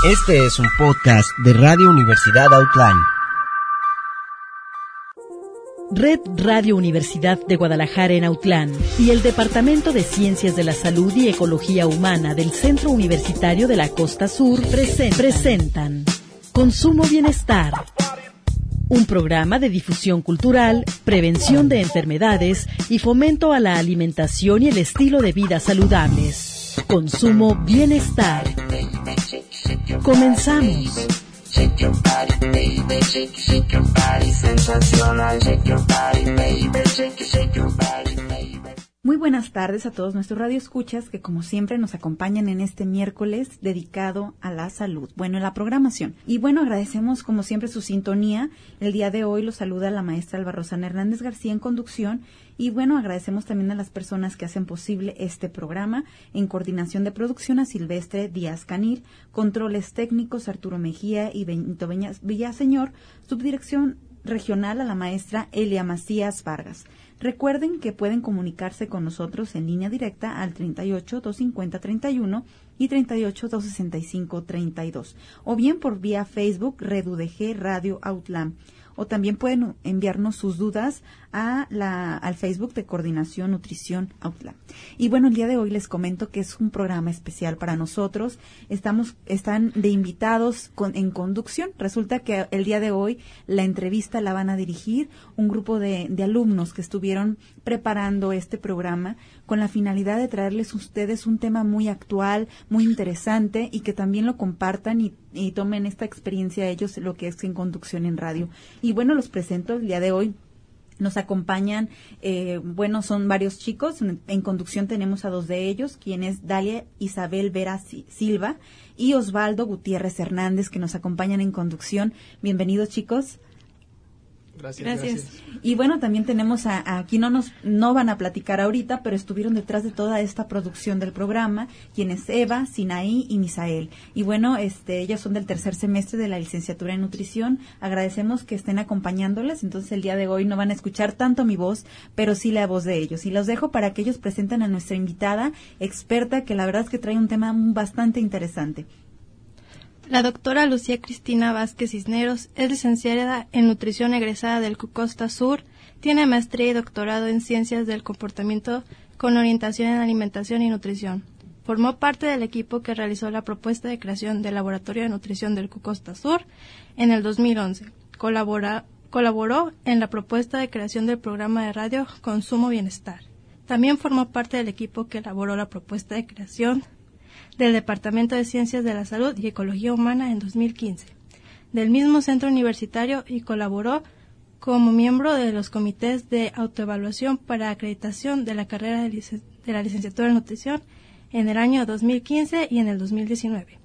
Este es un podcast de Radio Universidad Outline. Red Radio Universidad de Guadalajara en Autlán y el Departamento de Ciencias de la Salud y Ecología Humana del Centro Universitario de la Costa Sur presentan Consumo Bienestar, un programa de difusión cultural, prevención de enfermedades y fomento a la alimentación y el estilo de vida saludables. Consumo Bienestar. Comenzamos. Shake your body, baby, shake your body, sensacional, shake your body, baby, shake your body, baby. Muy buenas tardes a todos nuestros radioescuchas que como siempre nos acompañan en este miércoles dedicado a la salud, en la programación. Y agradecemos como siempre su sintonía. El día de hoy los saluda la maestra Alba Rosana Hernández García en conducción. Y agradecemos también a las personas que hacen posible este programa, en coordinación de producción a Silvestre Díaz Canil, controles técnicos Arturo Mejía y Benito Villaseñor, subdirección regional a la maestra Elia Macías Vargas. Recuerden que pueden comunicarse con nosotros en línea directa al 38-250-31 y 38-265-32, o bien por vía Facebook Red UDG Radio Outlam. O también pueden enviarnos sus dudas al Facebook de Coordinación Nutrición Outlam. Y el día de hoy les comento que es un programa especial para nosotros. Están de invitados en conducción. Resulta que el día de hoy la entrevista la van a dirigir un grupo de alumnos que estuvieron preparando este programa con la finalidad de traerles a ustedes un tema muy actual, muy interesante y que también lo compartan y tomen esta experiencia ellos, lo que es en conducción en radio. Y los presento el día de hoy. Nos acompañan, son varios chicos. En conducción tenemos a dos de ellos, quienes Dalia Isabel Vera Silva y Osvaldo Gutiérrez Hernández, que nos acompañan en conducción. Bienvenidos, chicos. Gracias. Y también tenemos aquí no van a platicar ahorita, pero estuvieron detrás de toda esta producción del programa, quienes Eva, Sinaí y Misael. Y ellos son del tercer semestre de la licenciatura en nutrición. Agradecemos que estén acompañándoles. Entonces el día de hoy no van a escuchar tanto mi voz, pero sí la voz de ellos. Y los dejo para que ellos presenten a nuestra invitada experta, que la verdad es que trae un tema bastante interesante. La doctora Lucía Cristina Vázquez Cisneros es licenciada en nutrición egresada del Costa Sur, tiene maestría y doctorado en ciencias del comportamiento con orientación en alimentación y nutrición. Formó parte del equipo que realizó la propuesta de creación del Laboratorio de Nutrición del Costa Sur en el 2011. Colaboró en la propuesta de creación del programa de radio Consumo Bienestar. También formó parte del equipo que elaboró la propuesta de creación del Departamento de Ciencias de la Salud y Ecología Humana en 2015, del mismo centro universitario, y colaboró como miembro de los comités de autoevaluación para acreditación de la carrera de la licenciatura en nutrición en el año 2015 y en el 2019.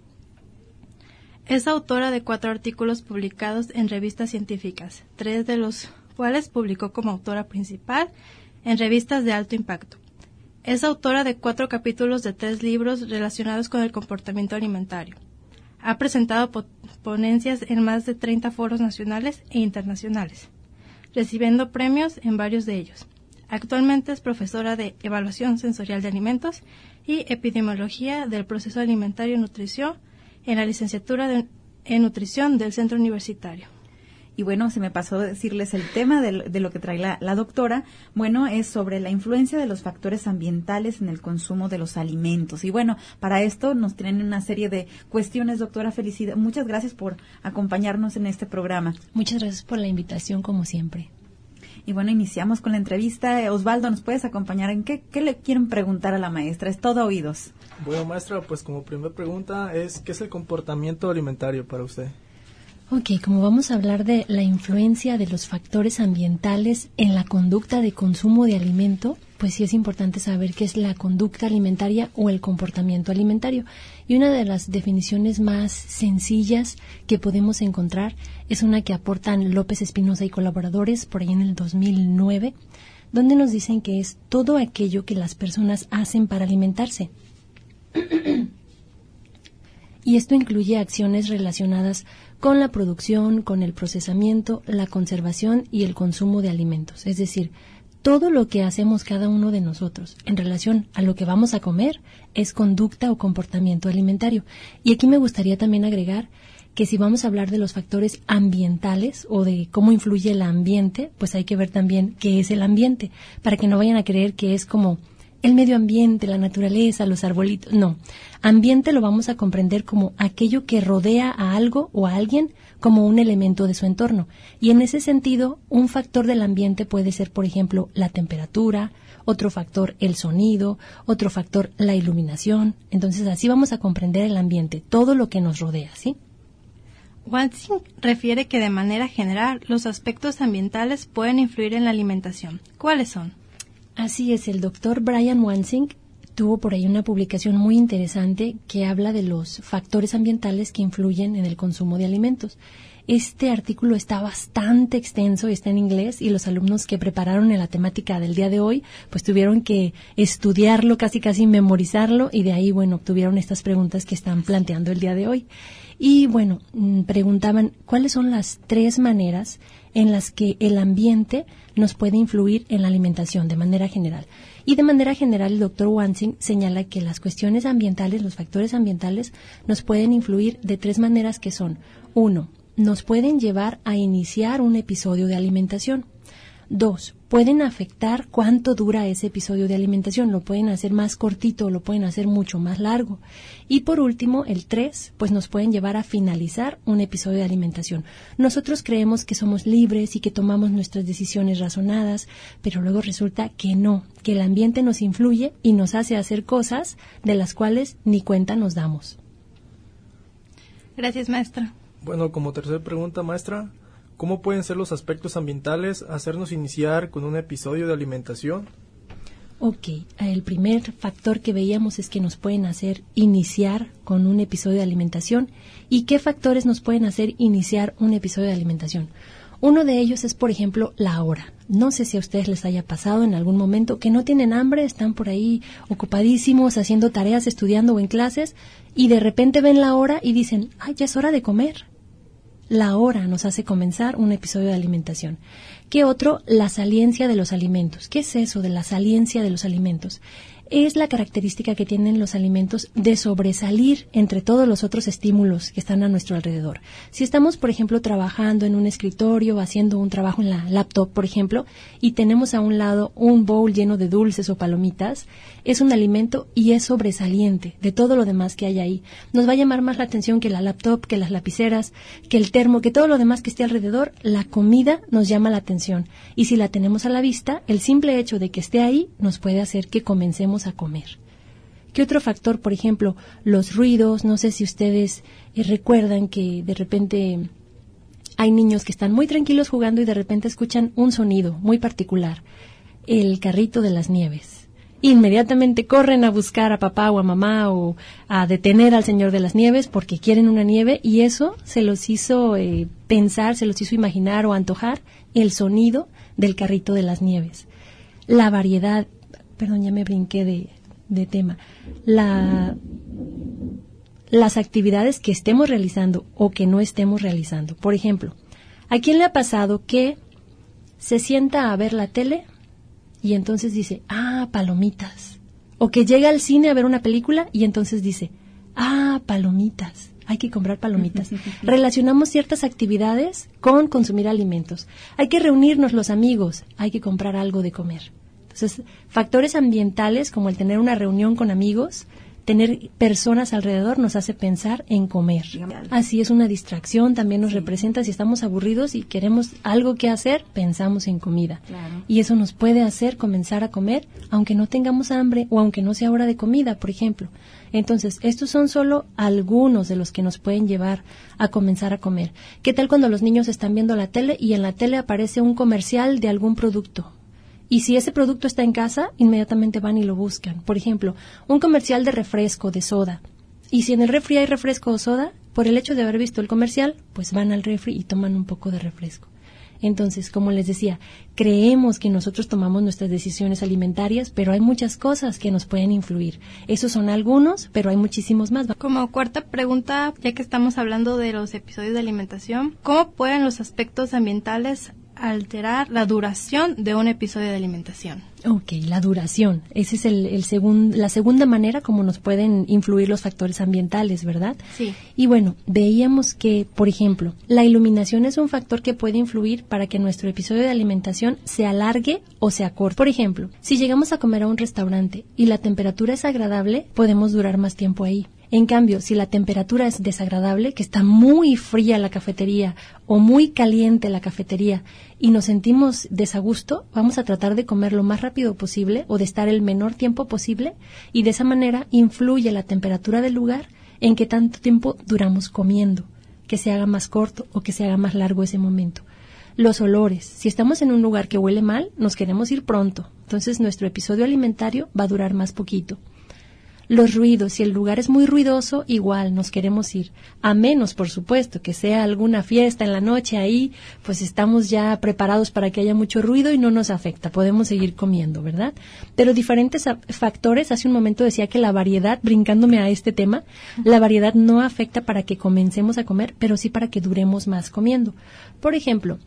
Es autora de 4 artículos publicados en revistas científicas, 3 de los cuales publicó como autora principal en revistas de alto impacto. Es autora de 4 capítulos de 3 libros relacionados con el comportamiento alimentario. Ha presentado ponencias en más de 30 foros nacionales e internacionales, recibiendo premios en varios de ellos. Actualmente es profesora de Evaluación Sensorial de Alimentos y Epidemiología del Proceso Alimentario y Nutrición en la licenciatura en Nutrición del Centro Universitario. Y se me pasó decirles el tema de lo que trae la doctora. Es sobre la influencia de los factores ambientales en el consumo de los alimentos. Y para esto nos tienen una serie de cuestiones, doctora. Felicidad. Muchas gracias por acompañarnos en este programa. Muchas gracias por la invitación, como siempre. Y iniciamos con la entrevista. Osvaldo, ¿nos puedes acompañar en qué le quieren preguntar a la maestra? Es todo oídos. Bueno, maestra, pues como primera pregunta ¿qué es el comportamiento alimentario para usted? Ok, como vamos a hablar de la influencia de los factores ambientales en la conducta de consumo de alimento, pues sí es importante saber qué es la conducta alimentaria o el comportamiento alimentario. Y una de las definiciones más sencillas que podemos encontrar es una que aportan López Espinosa y colaboradores por ahí en el 2009, donde nos dicen que es todo aquello que las personas hacen para alimentarse. Y esto incluye acciones relacionadas con la producción, con el procesamiento, la conservación y el consumo de alimentos. Es decir, todo lo que hacemos cada uno de nosotros en relación a lo que vamos a comer es conducta o comportamiento alimentario. Y aquí me gustaría también agregar que si vamos a hablar de los factores ambientales o de cómo influye el ambiente, pues hay que ver también qué es el ambiente, para que no vayan a creer que es como el medio ambiente, la naturaleza, los arbolitos. No, ambiente lo vamos a comprender como aquello que rodea a algo o a alguien como un elemento de su entorno. Y en ese sentido, un factor del ambiente puede ser, por ejemplo, la temperatura, otro factor el sonido, otro factor la iluminación. Entonces así vamos a comprender el ambiente, todo lo que nos rodea, ¿sí? Wansink refiere que de manera general los aspectos ambientales pueden influir en la alimentación. ¿Cuáles son? Así es, el doctor Brian Wansink tuvo por ahí una publicación muy interesante que habla de los factores ambientales que influyen en el consumo de alimentos. Este artículo está bastante extenso, está en inglés, y los alumnos que prepararon en la temática del día de hoy pues tuvieron que estudiarlo, casi memorizarlo, y de ahí, bueno, obtuvieron estas preguntas que están planteando el día de hoy. Y bueno, preguntaban cuáles son las 3 maneras en las que el ambiente nos puede influir en la alimentación de manera general. Y de manera general el doctor Wansink señala que las cuestiones ambientales, los factores ambientales, nos pueden influir de 3 maneras que son: 1, nos pueden llevar a iniciar un episodio de alimentación. 2, pueden afectar cuánto dura ese episodio de alimentación, lo pueden hacer más cortito o lo pueden hacer mucho más largo. Y por último, el 3, pues nos pueden llevar a finalizar un episodio de alimentación. Nosotros creemos que somos libres y que tomamos nuestras decisiones razonadas, pero luego resulta que no, que el ambiente nos influye y nos hace hacer cosas de las cuales ni cuenta nos damos. Gracias, maestra. Bueno, como tercera pregunta, maestra, ¿cómo pueden ser los aspectos ambientales hacernos iniciar con un episodio de alimentación? Ok, el primer factor que veíamos es que nos pueden hacer iniciar con un episodio de alimentación. ¿Y qué factores nos pueden hacer iniciar un episodio de alimentación? Uno de ellos es, por ejemplo, la hora. No sé si a ustedes les haya pasado en algún momento que no tienen hambre, están por ahí ocupadísimos haciendo tareas, estudiando o en clases, y de repente ven la hora y dicen, ¡ay, ya es hora de comer! La hora nos hace comenzar un episodio de alimentación. ¿Qué otro? La saliencia de los alimentos. ¿Qué es eso de la saliencia de los alimentos? Es la característica que tienen los alimentos de sobresalir entre todos los otros estímulos que están a nuestro alrededor. Si estamos, por ejemplo, trabajando en un escritorio, haciendo un trabajo en la laptop, por ejemplo, y tenemos a un lado un bowl lleno de dulces o palomitas, es un alimento y es sobresaliente de todo lo demás que hay ahí. Nos va a llamar más la atención que la laptop, que las lapiceras, que el termo, que todo lo demás que esté alrededor. La comida nos llama la atención. Y si la tenemos a la vista, el simple hecho de que esté ahí nos puede hacer que comencemos a comer. ¿Qué otro factor? Por ejemplo, los ruidos. No sé si ustedes recuerdan que de repente hay niños que están muy tranquilos jugando y de repente escuchan un sonido muy particular, el carrito de las nieves. Inmediatamente corren a buscar a papá o a mamá o a detener al señor de las nieves porque quieren una nieve, y eso se los hizo pensar, se los hizo imaginar o antojar el sonido del carrito de las nieves. La variedad, perdón, ya me brinqué de tema, las actividades que estemos realizando o que no estemos realizando. Por ejemplo, ¿a quién le ha pasado que se sienta a ver la tele y entonces dice, palomitas? O que llega al cine a ver una película y entonces dice, palomitas, hay que comprar palomitas. Relacionamos ciertas actividades con consumir alimentos. Hay que reunirnos los amigos, hay que comprar algo de comer. Entonces, factores ambientales como el tener una reunión con amigos, tener personas alrededor nos hace pensar en comer. Así es, una distracción también nos representa. Si estamos aburridos y queremos algo que hacer, pensamos en comida. Claro. Y eso nos puede hacer comenzar a comer, aunque no tengamos hambre o aunque no sea hora de comida, por ejemplo. Entonces, estos son solo algunos de los que nos pueden llevar a comenzar a comer. ¿Qué tal cuando los niños están viendo la tele y en la tele aparece un comercial de algún producto? Y si ese producto está en casa, inmediatamente van y lo buscan. Por ejemplo, un comercial de refresco, de soda. Y si en el refri hay refresco o soda, por el hecho de haber visto el comercial, pues van al refri y toman un poco de refresco. Entonces, como les decía, creemos que nosotros tomamos nuestras decisiones alimentarias, pero hay muchas cosas que nos pueden influir. Esos son algunos, pero hay muchísimos más. Como cuarta pregunta, ya que estamos hablando de los episodios de alimentación, ¿cómo pueden los aspectos ambientales alterar la duración de un episodio de alimentación. Ok, la duración. Esa es la segunda manera como nos pueden influir los factores ambientales, ¿verdad? Sí. Y bueno, veíamos que, por ejemplo, la iluminación es un factor que puede influir para que nuestro episodio de alimentación se alargue o se acorte. Por ejemplo, si llegamos a comer a un restaurante y la temperatura es agradable, podemos durar más tiempo ahí. En cambio, si la temperatura es desagradable, que está muy fría la cafetería o muy caliente la cafetería y nos sentimos desagusto, vamos a tratar de comer lo más rápido posible o de estar el menor tiempo posible, y de esa manera influye la temperatura del lugar en qué tanto tiempo duramos comiendo, que se haga más corto o que se haga más largo ese momento. Los olores. Si estamos en un lugar que huele mal, nos queremos ir pronto. Entonces nuestro episodio alimentario va a durar más poquito. Los ruidos, si el lugar es muy ruidoso, igual nos queremos ir. A menos, por supuesto, que sea alguna fiesta en la noche ahí, pues estamos ya preparados para que haya mucho ruido y no nos afecta. Podemos seguir comiendo, ¿verdad? Pero diferentes factores, hace un momento decía que la variedad, brincándome a este tema, la variedad no afecta para que comencemos a comer, pero sí para que duremos más comiendo. Por ejemplo,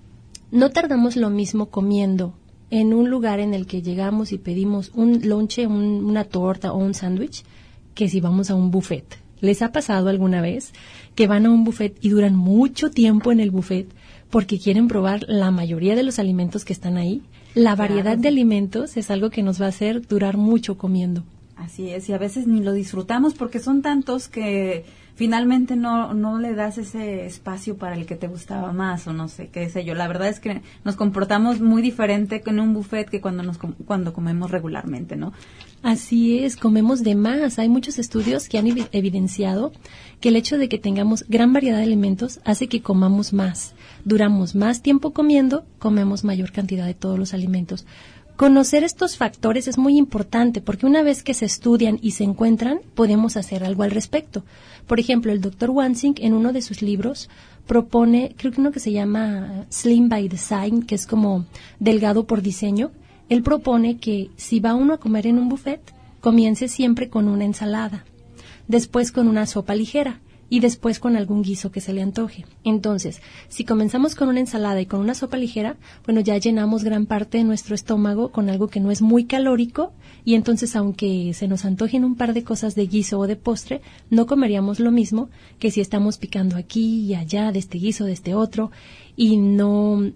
no tardamos lo mismo comiendo en un lugar en el que llegamos y pedimos un lonche, una torta o un sándwich, que si vamos a un buffet. ¿Les ha pasado alguna vez que van a un buffet y duran mucho tiempo en el buffet porque quieren probar la mayoría de los alimentos que están ahí? La variedad de alimentos es algo que nos va a hacer durar mucho comiendo. Así es, y a veces ni lo disfrutamos porque son tantos que finalmente no le das ese espacio para el que te gustaba más, o no sé, qué sé yo. La verdad es que nos comportamos muy diferente en un buffet que cuando comemos regularmente, ¿no? Así es, comemos de más. Hay muchos estudios que han evidenciado que el hecho de que tengamos gran variedad de alimentos hace que comamos más. Duramos más tiempo comiendo, comemos mayor cantidad de todos los alimentos. Conocer estos factores es muy importante porque una vez que se estudian y se encuentran, podemos hacer algo al respecto. Por ejemplo, el Dr. Wansink en uno de sus libros propone, creo que uno que se llama Slim by Design, que es como delgado por diseño. Él propone que si va uno a comer en un buffet, comience siempre con una ensalada, después con una sopa ligera y después con algún guiso que se le antoje. Entonces, si comenzamos con una ensalada y con una sopa ligera, bueno, ya llenamos gran parte de nuestro estómago con algo que no es muy calórico, y entonces, aunque se nos antojen un par de cosas de guiso o de postre, no comeríamos lo mismo que si estamos picando aquí y allá de este guiso, de este otro, y no...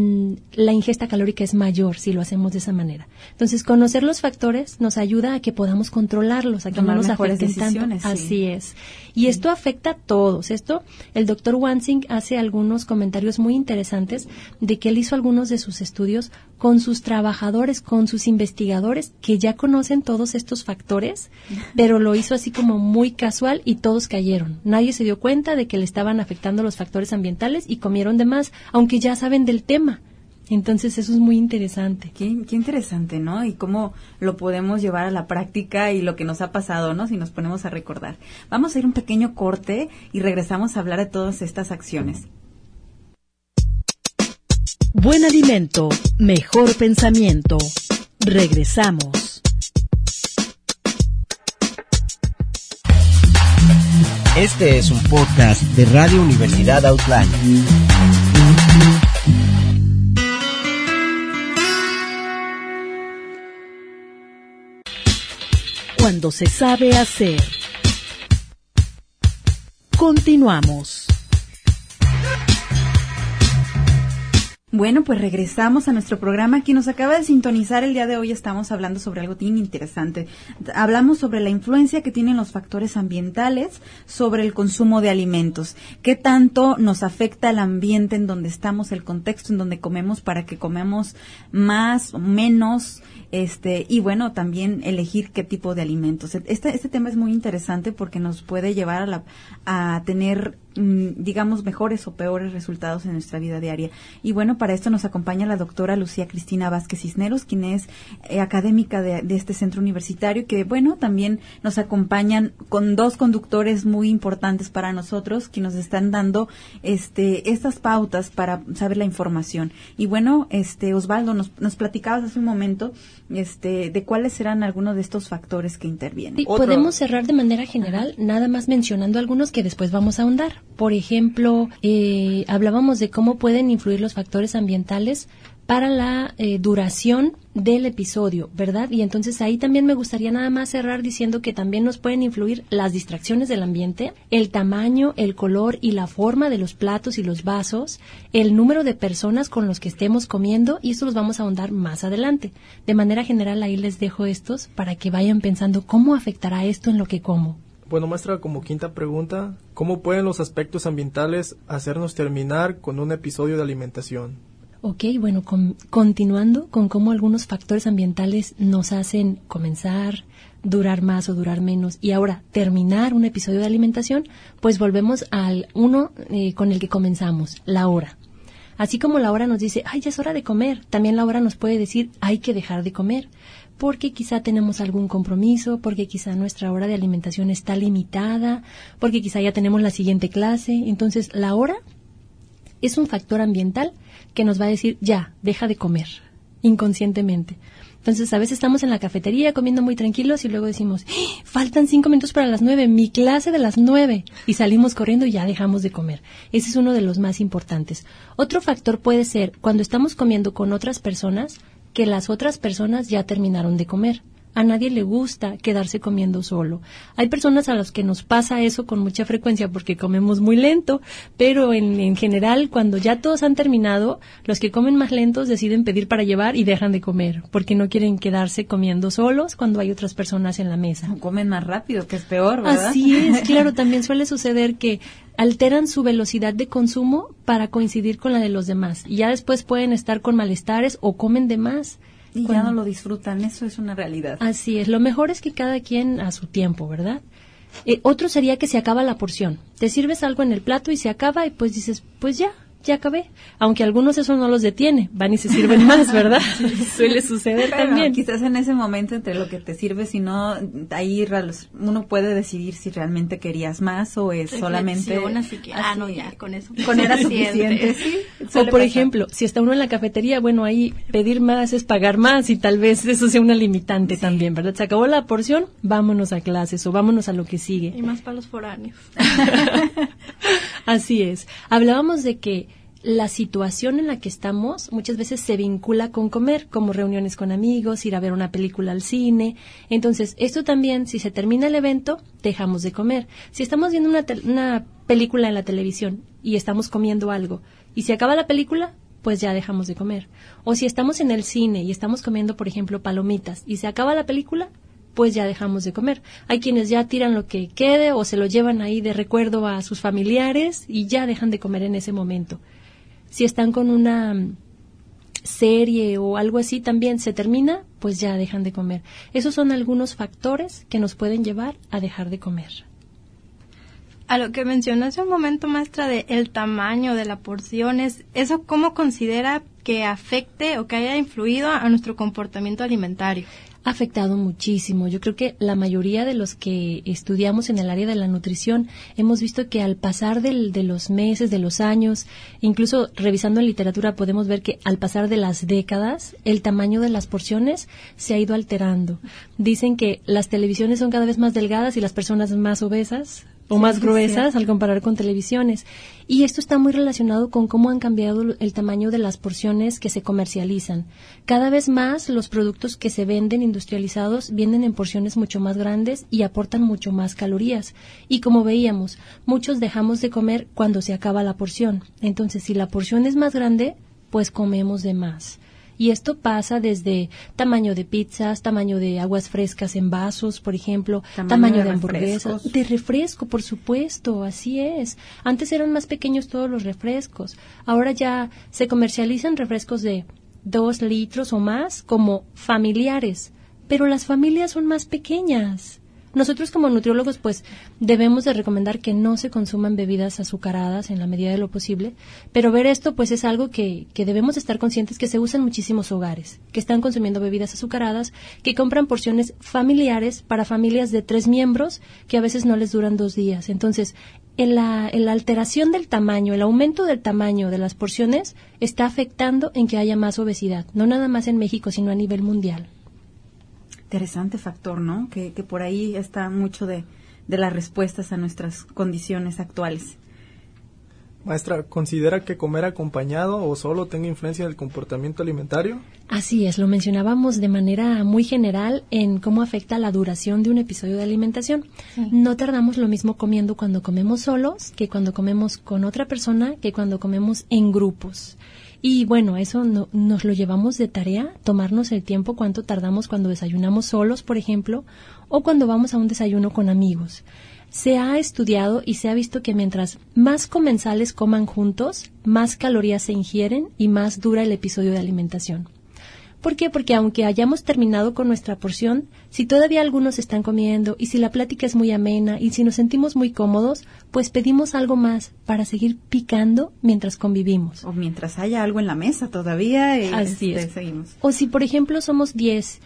la ingesta calórica es mayor si lo hacemos de esa manera. Entonces, conocer los factores nos ayuda a que podamos controlarlos, a que no nos afecten tanto. Sí. Así es. Y esto afecta a todos. El Dr. Wansink hace algunos comentarios muy interesantes de que él hizo algunos de sus estudios con sus trabajadores, con sus investigadores, que ya conocen todos estos factores, pero lo hizo así como muy casual y todos cayeron. Nadie se dio cuenta de que le estaban afectando los factores ambientales y comieron de más, aunque ya saben del tema. Entonces eso es muy interesante. Qué interesante, ¿no? Y cómo lo podemos llevar a la práctica y lo que nos ha pasado, ¿no? Si nos ponemos a recordar. Vamos a ir un pequeño corte y regresamos a hablar de todas estas acciones. Buen alimento, mejor pensamiento. Regresamos. Este es un podcast de Radio Universidad Outline. Cuando se sabe hacer. Continuamos. Bueno, pues regresamos a nuestro programa. Quien nos acaba de sintonizar el día de hoy, estamos hablando sobre algo bien interesante. Hablamos sobre la influencia que tienen los factores ambientales sobre el consumo de alimentos. ¿Qué tanto nos afecta el ambiente en donde estamos, el contexto en donde comemos, para que comemos más o menos? Y bueno, también elegir qué tipo de alimentos. Este tema es muy interesante porque nos puede llevar a tener, digamos, mejores o peores resultados en nuestra vida diaria. Y bueno, para esto nos acompaña la doctora Lucía Cristina Vázquez Cisneros, quien es académica de este centro universitario, que bueno, también nos acompañan con dos conductores muy importantes para nosotros, que nos están dando estas pautas para saber la información. Y bueno, Osvaldo, nos platicabas hace un momento de cuáles serán algunos de estos factores que intervienen. Sí, podemos cerrar de manera general, nada más mencionando algunos que después vamos a ahondar. Por ejemplo, hablábamos de cómo pueden influir los factores ambientales para la duración del episodio, ¿verdad? Y entonces ahí también me gustaría nada más cerrar diciendo que también nos pueden influir las distracciones del ambiente, el tamaño, el color y la forma de los platos y los vasos, el número de personas con los que estemos comiendo, y eso los vamos a ahondar más adelante. De manera general ahí les dejo estos para que vayan pensando cómo afectará esto en lo que como. Bueno, maestra, como quinta pregunta, ¿cómo pueden los aspectos ambientales hacernos terminar con un episodio de alimentación? Ok, bueno, continuando con cómo algunos factores ambientales nos hacen comenzar, durar más o durar menos y ahora terminar un episodio de alimentación, pues volvemos al uno con el que comenzamos, la hora. Así como la hora nos dice, ay, ya es hora de comer, también la hora nos puede decir, hay que dejar de comer, porque quizá tenemos algún compromiso, porque quizá nuestra hora de alimentación está limitada, porque quizá ya tenemos la siguiente clase. Entonces, la hora es un factor ambiental que nos va a decir, ya, deja de comer, inconscientemente. Entonces, a veces estamos en la cafetería comiendo muy tranquilos y luego decimos, faltan 5 minutos para las 9, mi clase de las 9, y salimos corriendo y ya dejamos de comer. Ese es uno de los más importantes. Otro factor puede ser, cuando estamos comiendo con otras personas, que las otras personas ya terminaron de comer. A nadie le gusta quedarse comiendo solo. Hay personas a las que nos pasa eso con mucha frecuencia porque comemos muy lento, pero en general, cuando ya todos han terminado, los que comen más lentos deciden pedir para llevar y dejan de comer, porque no quieren quedarse comiendo solos cuando hay otras personas en la mesa. O comen más rápido, que es peor, ¿verdad? Así es, claro, también suele suceder que alteran su velocidad de consumo para coincidir con la de los demás, y ya después pueden estar con malestares o comen de más. Y ya no lo disfrutan, eso es una realidad. Así es, lo mejor es que cada quien a su tiempo, ¿verdad? Otro sería que se acaba la porción. Te sirves algo en el plato y se acaba y pues dices, pues ya acabé. Aunque algunos eso no los detiene, van y se sirven más, ¿verdad? Suele suceder también. Quizás en ese momento entre lo que te sirves y no, ahí uno puede decidir si realmente querías más o es solamente... Así que, no, ya, con eso. Con era suficiente, sí. O por ejemplo, si está uno en la cafetería, bueno, ahí pedir más es pagar más y tal vez eso sea una limitante también, ¿verdad? Se acabó la porción, vámonos a clases o vámonos a lo que sigue. Y más para los foráneos. Así es. Hablábamos de que la situación en la que estamos muchas veces se vincula con comer, como reuniones con amigos, ir a ver una película al cine. Entonces, esto también, si se termina el evento, dejamos de comer. Si estamos viendo una película en la televisión y estamos comiendo algo, y se acaba la película, pues ya dejamos de comer. O si estamos en el cine y estamos comiendo, por ejemplo, palomitas, y se acaba la película, pues ya dejamos de comer. Hay quienes ya tiran lo que quede o se lo llevan ahí de recuerdo a sus familiares y ya dejan de comer en ese momento. Si están con una serie o algo así, también se termina, pues ya dejan de comer. Esos son algunos factores que nos pueden llevar a dejar de comer. A lo que mencionó hace un momento, maestra, de el tamaño de las porciones, ¿eso cómo considera que afecte o que haya influido a nuestro comportamiento alimentario? Ha afectado muchísimo. Yo creo que la mayoría de los que estudiamos en el área de la nutrición hemos visto que al pasar de los meses, de los años, incluso revisando en literatura podemos ver que al pasar de las décadas, el tamaño de las porciones se ha ido alterando. Dicen que las televisiones son cada vez más delgadas y las personas más obesas o más gruesas al comparar con televisiones. Y esto está muy relacionado con cómo han cambiado el tamaño de las porciones que se comercializan. Cada vez más los productos que se venden industrializados vienen en porciones mucho más grandes y aportan mucho más calorías. Y como veíamos, muchos dejamos de comer cuando se acaba la porción. Entonces, si la porción es más grande, pues comemos de más. Y esto pasa desde tamaño de pizzas, tamaño de aguas frescas en vasos, por ejemplo, tamaño de hamburguesas, de refresco, por supuesto, así es. Antes eran más pequeños todos los refrescos. Ahora ya se comercializan refrescos de 2 litros o más como familiares, pero las familias son más pequeñas. Nosotros como nutriólogos pues debemos de recomendar que no se consuman bebidas azucaradas en la medida de lo posible, pero ver esto pues es algo que debemos estar conscientes que se usa en muchísimos hogares, que están consumiendo bebidas azucaradas, que compran porciones familiares para familias de 3 miembros que a veces no les duran 2 días. Entonces, en la alteración del tamaño, el aumento del tamaño de las porciones está afectando en que haya más obesidad, no nada más en México, sino a nivel mundial. Interesante factor, ¿no? Que por ahí está mucho de las respuestas a nuestras condiciones actuales. Maestra, ¿considera que comer acompañado o solo tenga influencia en el comportamiento alimentario? Así es, lo mencionábamos de manera muy general en cómo afecta la duración de un episodio de alimentación. Sí. No tardamos lo mismo comiendo cuando comemos solos que cuando comemos con otra persona, que cuando comemos en grupos. Y bueno, eso nos lo llevamos de tarea, tomarnos el tiempo, cuánto tardamos cuando desayunamos solos, por ejemplo, o cuando vamos a un desayuno con amigos. Se ha estudiado y se ha visto que mientras más comensales coman juntos, más calorías se ingieren y más dura el episodio de alimentación. ¿Por qué? Porque aunque hayamos terminado con nuestra porción, si todavía algunos están comiendo y si la plática es muy amena y si nos sentimos muy cómodos, pues pedimos algo más para seguir picando mientras convivimos. O mientras haya algo en la mesa todavía. Así es. Seguimos. O si, por ejemplo, somos 10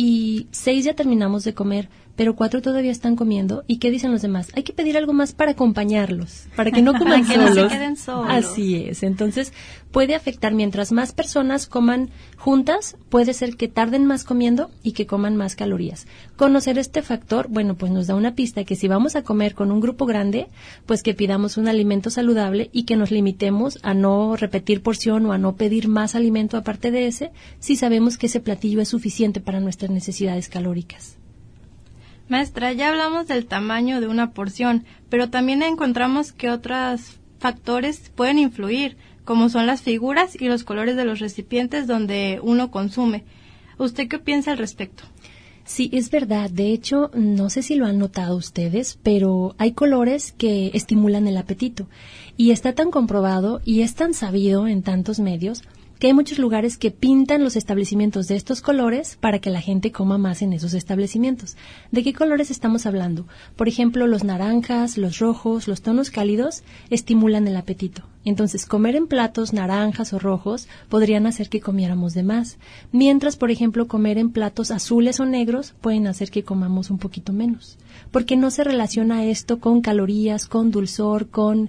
y 6 ya terminamos de comer, pero 4 todavía están comiendo. ¿Y qué dicen los demás? Hay que pedir algo más para acompañarlos, para que no coman para que solos. No se queden solos. Así es. Entonces, puede afectar. Mientras más personas coman juntas, puede ser que tarden más comiendo y que coman más calorías. Conocer este factor, bueno, pues nos da una pista que si vamos a comer con un grupo grande, pues que pidamos un alimento saludable y que nos limitemos a no repetir porción o a no pedir más alimento aparte de ese, si sabemos que ese platillo es suficiente para nuestras necesidades calóricas. Maestra, ya hablamos del tamaño de una porción, pero también encontramos que otros factores pueden influir, como son las figuras y los colores de los recipientes donde uno consume. ¿Usted qué piensa al respecto? Sí, es verdad. De hecho, no sé si lo han notado ustedes, pero hay colores que estimulan el apetito. Y está tan comprobado y es tan sabido en tantos medios que hay muchos lugares que pintan los establecimientos de estos colores para que la gente coma más en esos establecimientos. ¿De qué colores estamos hablando? Por ejemplo, los naranjas, los rojos, los tonos cálidos estimulan el apetito. Entonces, comer en platos naranjas o rojos podrían hacer que comiéramos de más. Mientras, por ejemplo, comer en platos azules o negros pueden hacer que comamos un poquito menos. Porque no se relaciona esto con calorías, con dulzor, con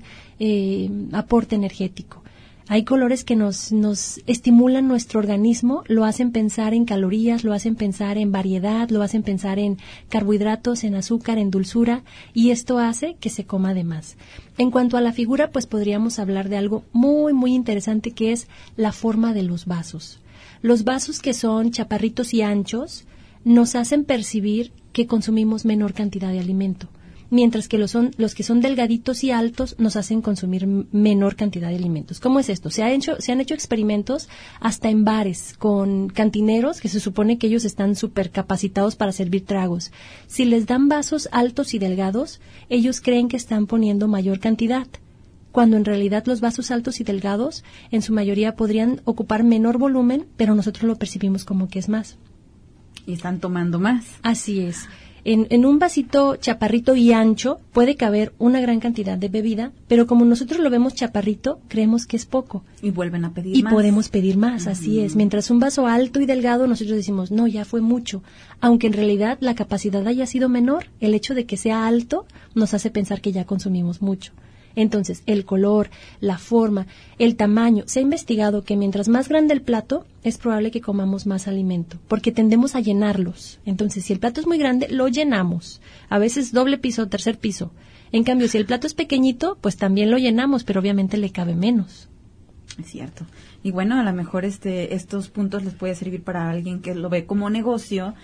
aporte energético. Hay colores que nos estimulan nuestro organismo, lo hacen pensar en calorías, lo hacen pensar en variedad, lo hacen pensar en carbohidratos, en azúcar, en dulzura, y esto hace que se coma de más. En cuanto a la figura, pues podríamos hablar de algo muy, muy interesante que es la forma de los vasos. Los vasos que son chaparritos y anchos nos hacen percibir que consumimos menor cantidad de alimento, mientras que los que son delgaditos y altos nos hacen consumir menor cantidad de alimentos. ¿Cómo es esto? Se han hecho experimentos hasta en bares con cantineros que se supone que ellos están súper capacitados para servir tragos. Si les dan vasos altos y delgados, ellos creen que están poniendo mayor cantidad, cuando en realidad los vasos altos y delgados en su mayoría podrían ocupar menor volumen, pero nosotros lo percibimos como que es más. Y están tomando más. Así es. En un vasito chaparrito y ancho puede caber una gran cantidad de bebida, pero como nosotros lo vemos chaparrito, creemos que es poco. Y vuelven a pedir más. Y más. podemos pedir más, así es. Mientras un vaso alto y delgado, nosotros decimos, no, ya fue mucho. Aunque en realidad la capacidad haya sido menor, el hecho de que sea alto nos hace pensar que ya consumimos mucho. Entonces, el color, la forma, el tamaño. Se ha investigado que mientras más grande el plato, es probable que comamos más alimento, porque tendemos a llenarlos. Entonces, si el plato es muy grande, lo llenamos. A veces doble piso, tercer piso. En cambio, si el plato es pequeñito, pues también lo llenamos, pero obviamente le cabe menos. Es cierto. Y bueno, a lo mejor estos puntos les puede servir para alguien que lo ve como negocio,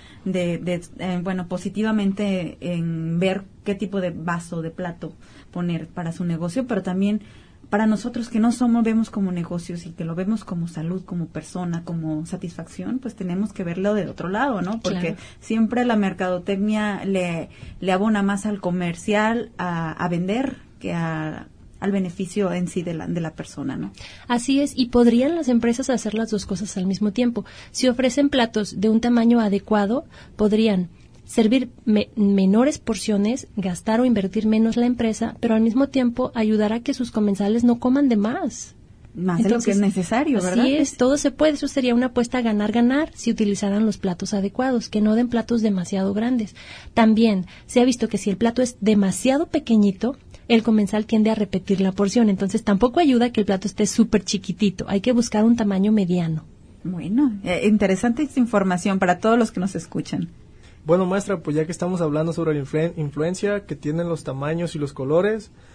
positivamente en ver qué tipo de vaso, de plato poner para su negocio, pero también para nosotros que no vemos como negocios y que lo vemos como salud, como persona, como satisfacción, pues tenemos que verlo de otro lado, ¿no? Porque siempre la mercadotecnia le abona más al comercial, a vender, que al beneficio en sí de la persona, ¿no? Así es, y podrían las empresas hacer las dos cosas al mismo tiempo. Si ofrecen platos de un tamaño adecuado, podrían servir menores porciones, gastar o invertir menos la empresa, pero al mismo tiempo ayudar a que sus comensales no coman de más. Más de lo que es necesario, ¿verdad? Así es, todo se puede. Eso sería una apuesta ganar-ganar si utilizaran los platos adecuados, que no den platos demasiado grandes. También se ha visto que si el plato es demasiado pequeñito, el comensal tiende a repetir la porción. Entonces tampoco ayuda que el plato esté súper chiquitito. Hay que buscar un tamaño mediano. Bueno, interesante esta información para todos los que nos escuchan. Bueno, maestra, pues ya que estamos hablando sobre la influencia que tienen los tamaños y los colores,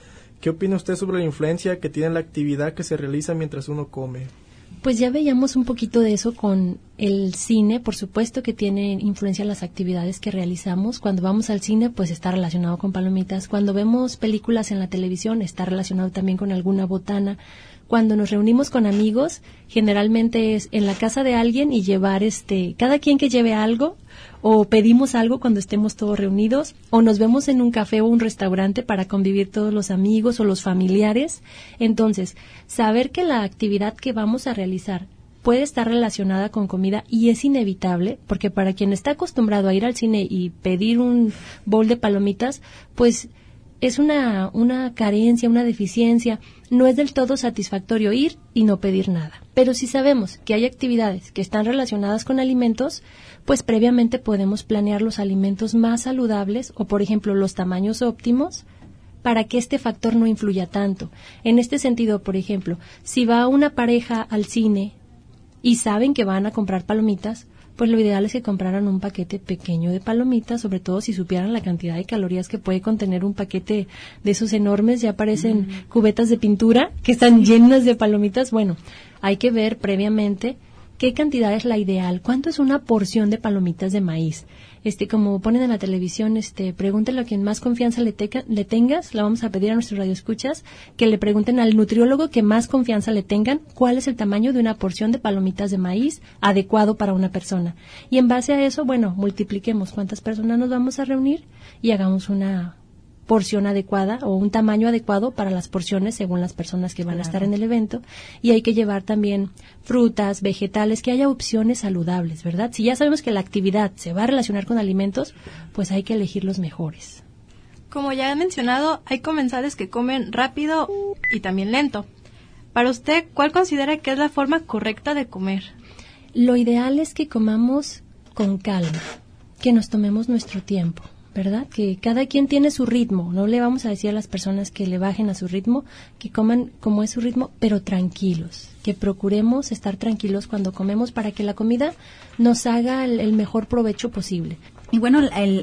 ¿Qué opina usted sobre la influencia que tiene la actividad que se realiza mientras uno come? Pues ya veíamos un poquito de eso con el cine, por supuesto que tiene influencia las actividades que realizamos. Cuando vamos al cine, pues está relacionado con palomitas. Cuando vemos películas en la televisión, está relacionado también con alguna botana. Cuando nos reunimos con amigos, generalmente es en la casa de alguien y llevar cada quien que lleve algo, o pedimos algo cuando estemos todos reunidos, o nos vemos en un café o un restaurante para convivir todos los amigos o los familiares. Entonces, saber que la actividad que vamos a realizar puede estar relacionada con comida y es inevitable, porque para quien está acostumbrado a ir al cine y pedir un bowl de palomitas, pues es una carencia, una deficiencia. No es del todo satisfactorio ir y no pedir nada. Pero si sabemos que hay actividades que están relacionadas con alimentos, pues previamente podemos planear los alimentos más saludables o, por ejemplo, los tamaños óptimos para que este factor no influya tanto. En este sentido, por ejemplo, si va una pareja al cine y saben que van a comprar palomitas, pues lo ideal es que compraran un paquete pequeño de palomitas, sobre todo si supieran la cantidad de calorías que puede contener un paquete de esos enormes. Ya parecen cubetas de pintura que están llenas de palomitas. Bueno, hay que ver previamente qué cantidad es la ideal, cuánto es una porción de palomitas de maíz. Como ponen en la televisión, pregúntale a quien más confianza le tengas. La vamos a pedir a nuestros radioescuchas que le pregunten al nutriólogo que más confianza le tengan cuál es el tamaño de una porción de palomitas de maíz adecuado para una persona. Y en base a eso, bueno, multipliquemos cuántas personas nos vamos a reunir y hagamos una porción adecuada o un tamaño adecuado para las porciones según las personas que van a estar en el evento. Y hay que llevar también frutas, vegetales, que haya opciones saludables, ¿verdad? Si ya sabemos que la actividad se va a relacionar con alimentos, pues hay que elegir los mejores. Como ya he mencionado, hay comensales que comen rápido y también lento. Para usted, ¿cuál considera que es la forma correcta de comer? Lo ideal es que comamos con calma, que nos tomemos nuestro tiempo, ¿verdad? Que cada quien tiene su ritmo. No le vamos a decir a las personas que le bajen a su ritmo, que coman como es su ritmo, pero tranquilos. Que procuremos estar tranquilos cuando comemos para que la comida nos haga el mejor provecho posible. Y bueno,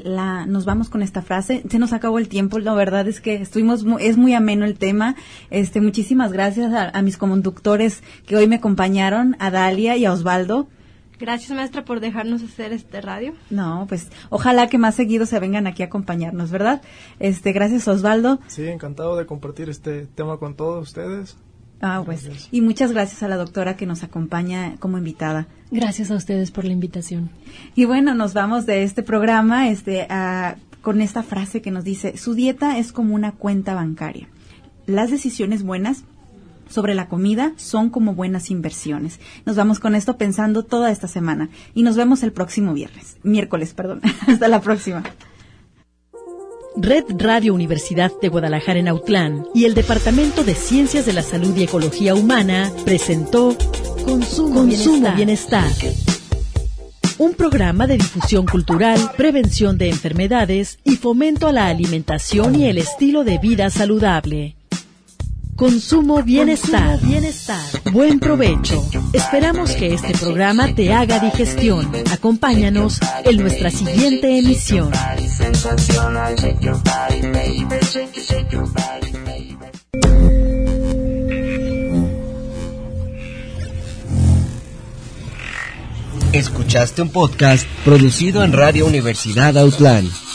nos vamos con esta frase. Se nos acabó el tiempo. La verdad es que es muy ameno el tema. Muchísimas gracias a mis conductores que hoy me acompañaron, a Dalia y a Osvaldo. Gracias, maestra, por dejarnos hacer radio. No, pues ojalá que más seguido se vengan aquí a acompañarnos, ¿verdad? Gracias, Osvaldo. Sí, encantado de compartir este tema con todos ustedes. Pues, y muchas gracias a la doctora que nos acompaña como invitada. Gracias a ustedes por la invitación. Y bueno, nos vamos de este programa con esta frase que nos dice: su dieta es como una cuenta bancaria. Las decisiones buenas sobre la comida son como buenas inversiones. Nos vamos con esto pensando toda esta semana y nos vemos el próximo miércoles. Hasta la próxima. Red Radio Universidad de Guadalajara en Autlán y el Departamento de Ciencias de la Salud y Ecología Humana presentó Consumo Bienestar. Un programa de difusión cultural, prevención de enfermedades y fomento a la alimentación y el estilo de vida saludable. Consumo Bienestar. Buen provecho. Esperamos que este programa te haga digestión. Acompáñanos en nuestra siguiente emisión. Escuchaste un podcast producido en Radio Universidad Autlán.